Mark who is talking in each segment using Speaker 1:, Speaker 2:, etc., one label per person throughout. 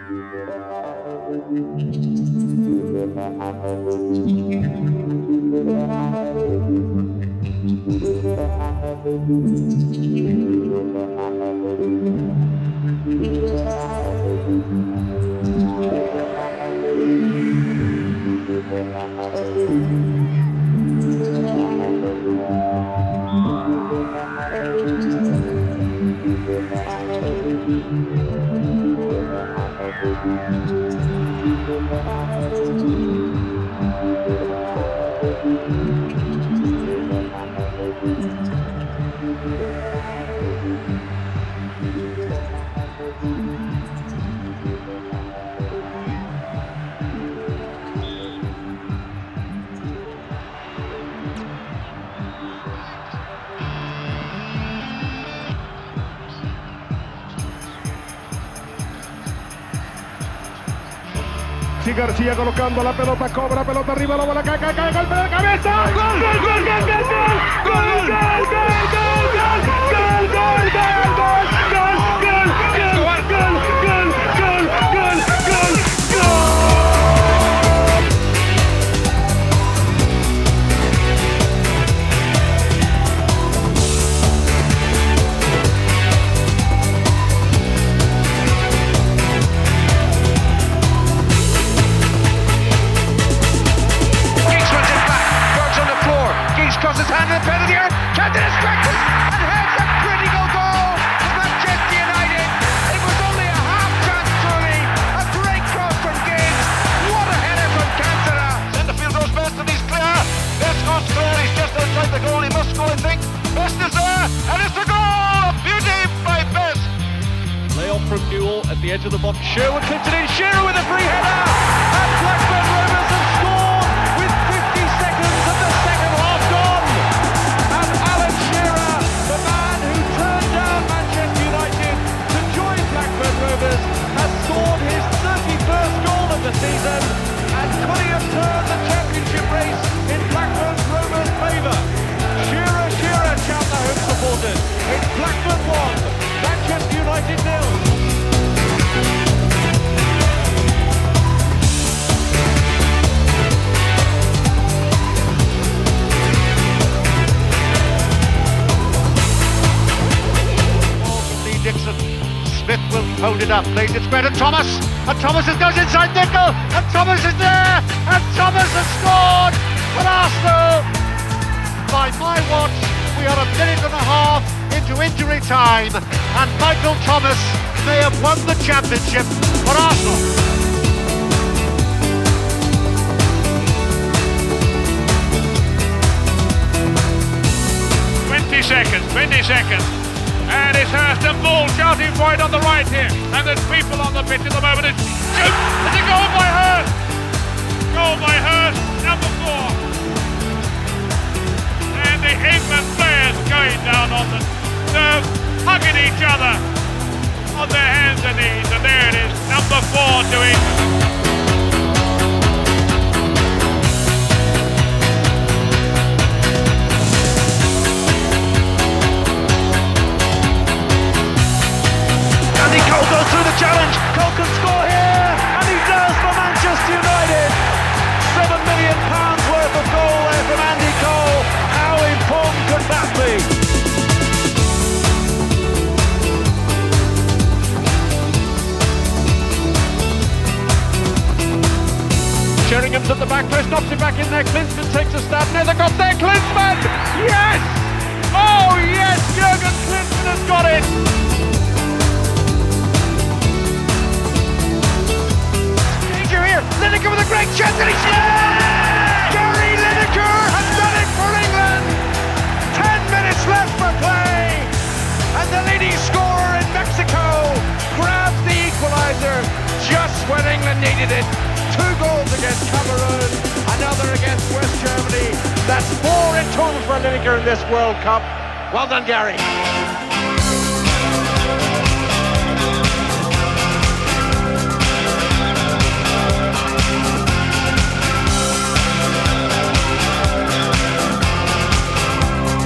Speaker 1: García colocando la pelota, cobra, pelota arriba, la bola cae, golpe de cabeza, gol, gol, gol, gol, gol, gol, gol, gol, gol, gol,
Speaker 2: crosses hand and penalty area, Canton is distracted and heads a critical goal for Manchester United. It was only a half chance truly, a great cross from Giggs, what a header from Cantona. Centrefield goes best and he's clear, this goes clear, he's just outside the goal, he must go I think, Best is there, and it's the goal, beauty by Best.
Speaker 3: Lay off from Newell at the edge of the box, Sherwood clips it in, Shearer with a free header, and Blackburn Rovers have scored with 50 seconds of the second half gone. And Alan Shearer, the man who turned down Manchester United to join Blackburn Rovers, has scored his 31st goal of the season. And could he have turned the championship race in Blackburn Rovers' favour? Shearer, shout the home supporters. It's Blackburn 1, Manchester United 0.
Speaker 2: Dixon, Smith will hold it up, plays it spread, and Thomas goes inside Nickel, and Thomas is there, and Thomas has scored for Arsenal. By my watch, we are a minute and a half into injury time, and Michael Thomas may have won the championship for Arsenal.
Speaker 4: 20 seconds. And it's Hurston Ball shouting for it on the right here. And there's people on the pitch at the moment. It's a goal by Hurst. Goal by Hurst, number 4. And the England players going down on the turf, hugging each other on their hands and knees. And there it is, number 4 to England.
Speaker 2: Cole goes through the challenge, Cole can score here, and he does for Manchester United. £7 million worth of goal there from Andy Cole. How important could that be?
Speaker 3: Sheringham's at the back post, knocks it back in there, Klinsmann takes a stab, near the got there, Klinsmann! Yes! Oh yes, Jurgen Klinsmann has got it!
Speaker 2: Here, Lineker with a great chance and he's Gary Lineker has done it for England. 10 minutes left for play, and the leading scorer in Mexico grabs the equaliser just when England needed it. 2 goals against Cameroon, another against West Germany. That's 4 in total for Lineker in this World Cup. Well done, Gary.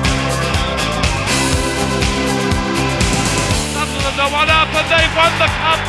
Speaker 4: One up and they've won the cup.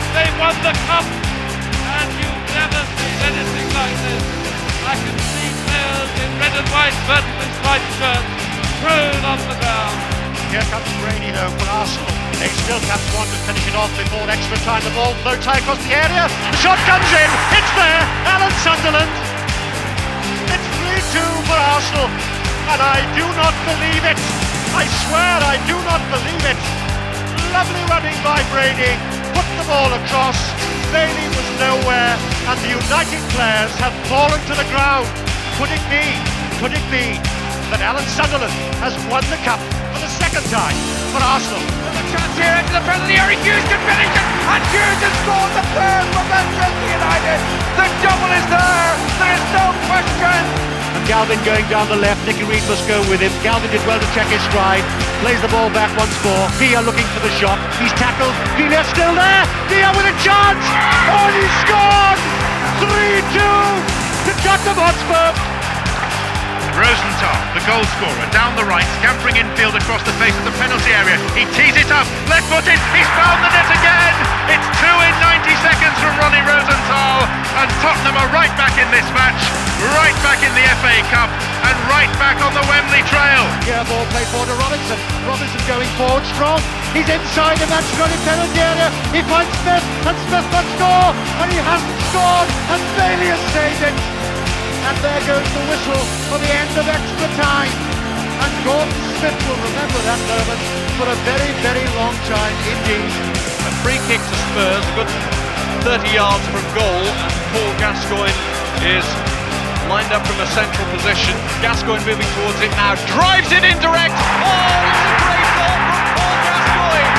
Speaker 4: They won the cup, and you've never seen anything like this. I can see players in red and white vertically striped shirts thrown on the ground.
Speaker 5: Here comes Brady though for Arsenal. They still can't want to finish it off before extra time. The ball floats high across the area. The shot comes in. It's there. Alan Sunderland. It's 3-2 for Arsenal. And I do not believe it. I swear I do not believe it. Lovely running by Brady. Put the ball across. Bailey was nowhere. And the United players have fallen to the ground. Could it be that Alan Sunderland has won the cup for the second time for Arsenal?
Speaker 2: The chance here into the penalty area. Hughes can finish it, and Hughes has scored the third for Manchester United. The double is there. There is no question.
Speaker 5: And Galvin going down the left. Nicky Reid must go with him. Galvin did well to check his stride. Plays the ball back once more. Dia looking for the shot. He's tackled. Dia still there. Dia with a chance. Oh, he scored! 3-2 to Tottenham Hotspur.
Speaker 6: Rosenthal, the goal scorer, down the right, scampering infield across the face of the penalty area. He tees it up, left-footed, he's found the net again! It's 2 in 90 seconds from Ronnie Rosenthal, and Tottenham are right back in this match, right back in the FA Cup, and right back on the Wembley Trail.
Speaker 5: Yeah, ball played forward to Robinson. Robinson going forward strong. He's inside the Manchester penalty area. He finds Smith, and Smith must score, and he hasn't scored, and Bailey has saved it. And there goes the whistle for the end of extra time. And Gordon Smith will remember that moment for a very, very long time indeed.
Speaker 3: A free kick to Spurs, a good 30 yards from goal, and Paul Gascoigne is lined up from a central position. Gascoigne moving towards it now, drives it in direct. Oh, it's a great goal from Paul Gascoigne.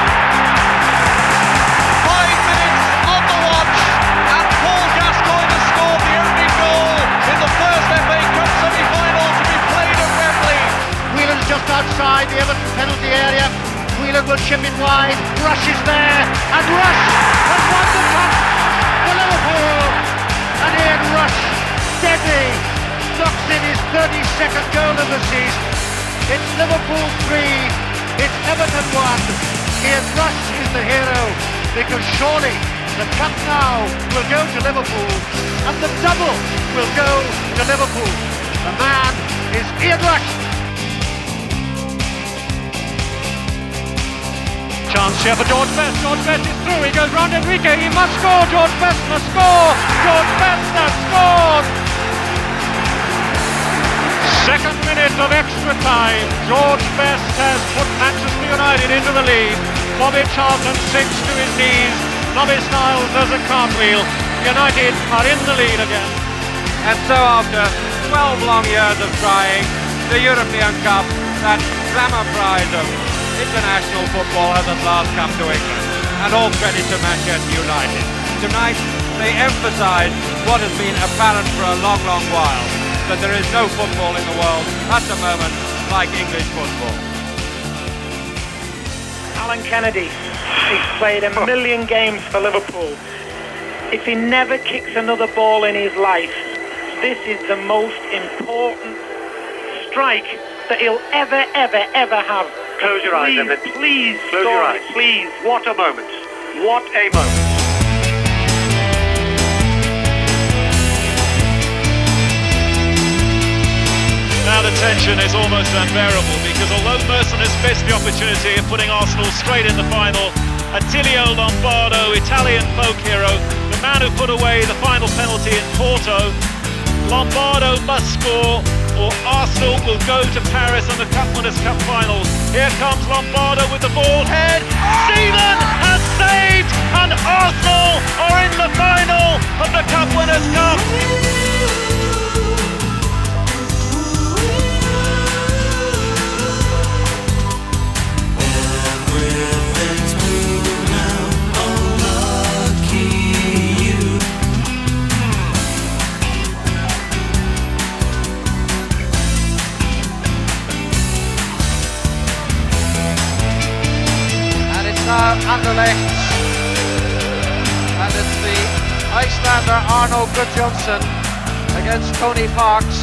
Speaker 3: 5 minutes on the watch, and Paul Gascoigne has scored the opening goal in the first FA Cup semi-final to be played at Wembley.
Speaker 5: Whelan's just outside the Everton penalty area. Whelan will chip it wide. Rush is there, and Rush has won the cup for Liverpool. And Ian Rush, deadly, knocks in his 32nd goal of the season. It's Liverpool 3, it's Everton 1. Ian Rush is the hero, because surely the cup now will go to Liverpool, and the double will go to Liverpool. The man is Ian Rush. Chance here for George Best. George Best is through. He goes round Enrique. He must score. George Best must score. George Best has scored. Second minute of extra time. George Best has put Manchester United into the lead. Bobby Charlton sinks to his knees. Nobby Stiles does a cartwheel. United are in the lead again.
Speaker 2: And so after 12 long years of trying, the European Cup, that glamour prize of international football, has at last come to England. And all credit to Manchester United. Tonight, they emphasise what has been apparent for a long, long while, that there is no football in the world at the moment like English football.
Speaker 7: Alan Kennedy, he's played a million games for Liverpool. If he never kicks another ball in his life, this is the most important strike that he'll ever have.
Speaker 5: Close your eyes, Evan.
Speaker 7: Please,
Speaker 5: Close your eyes.
Speaker 7: Please.
Speaker 5: What a moment. What a moment.
Speaker 4: Now the tension is almost unbearable, because although Merson has missed the opportunity of putting Arsenal straight in the final, Attilio Lombardo, Italian folk hero, the man who put away the final penalty in Porto, Lombardo must score or Arsenal will go to Paris and the Cup Winners' Cup finals. Here comes Lombardo with the ball head. Seaman has saved, and Arsenal are in the final of the Cup Winners' Cup.
Speaker 2: Anderlecht, and it's the Icelander Arno Gudjohnsen against Tony Parks.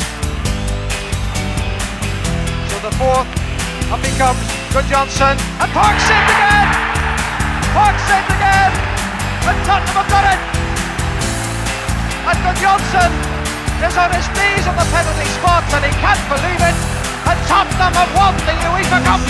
Speaker 2: So the fourth, up he comes, Gudjohnsen, and Parks saved again! Parks saved again! Johnson is on his knees on the penalty spot and he can't believe it. And Tottenham have won the UEFA Cup.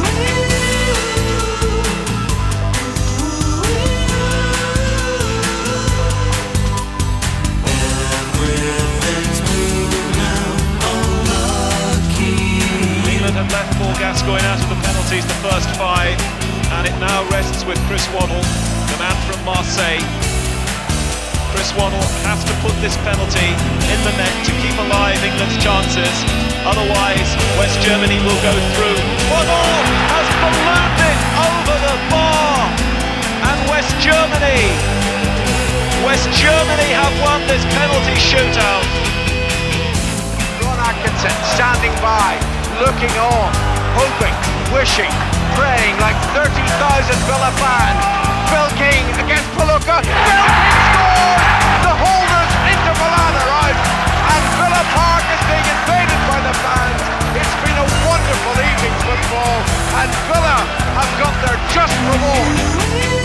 Speaker 3: England have left Paul Gascoigne out of the penalties the first 5, and it now rests with Chris Waddle, the man from Marseille. Chris Waddle has to put this penalty in the net to keep alive England's chances, otherwise West Germany will go through. Waddle has ballooned it over the bar, and West Germany have won this penalty shootout.
Speaker 2: Ron Atkinson standing by, looking on, hoping, wishing, praying like 30,000 Villa fans. Phil King against Palooka. Phil King scores! The holders into Milan are out, and Villa Park is being invaded by the fans. It's been a wonderful evening's football, and Villa have got their just reward.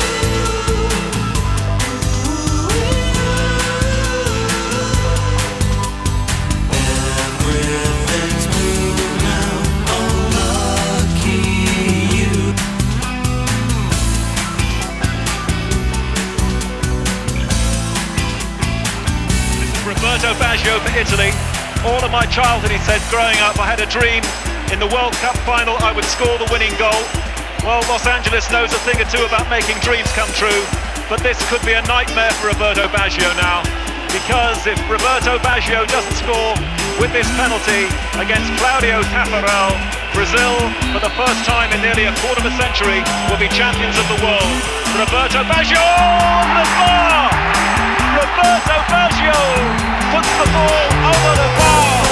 Speaker 3: Roberto Baggio for Italy. All of my childhood, he said, growing up, I had a dream in the World Cup final I would score the winning goal. Well, Los Angeles knows a thing or two about making dreams come true, but this could be a nightmare for Roberto Baggio now, because if Roberto Baggio doesn't score with this penalty against Claudio Taffarel, Brazil, for the first time in nearly a quarter of a century, will be champions of the world. Roberto Baggio on the bar! Roberto Baggio puts the ball over the bar.